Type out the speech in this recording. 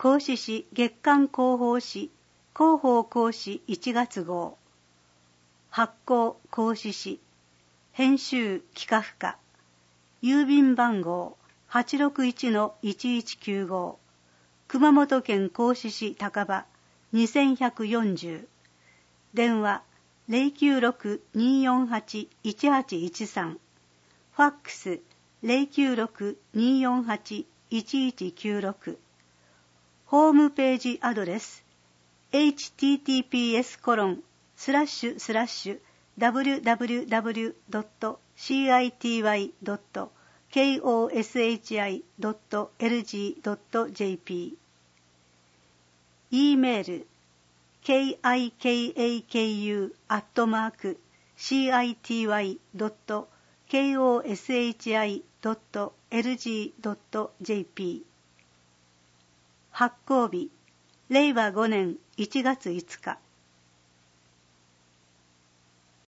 孔子誌月刊広報誌広報講師1月号。発行孔子誌。編集企画課。郵便番号 861-1195。熊本県孔子市高場2140。電話 096-248-1813。ファックス 096-248-1196。ホームページアドレス https://www.city.koshi.lg.jp。 E メール kikaku@city.koshi.lg.jp。 発行日令和5年1月5日。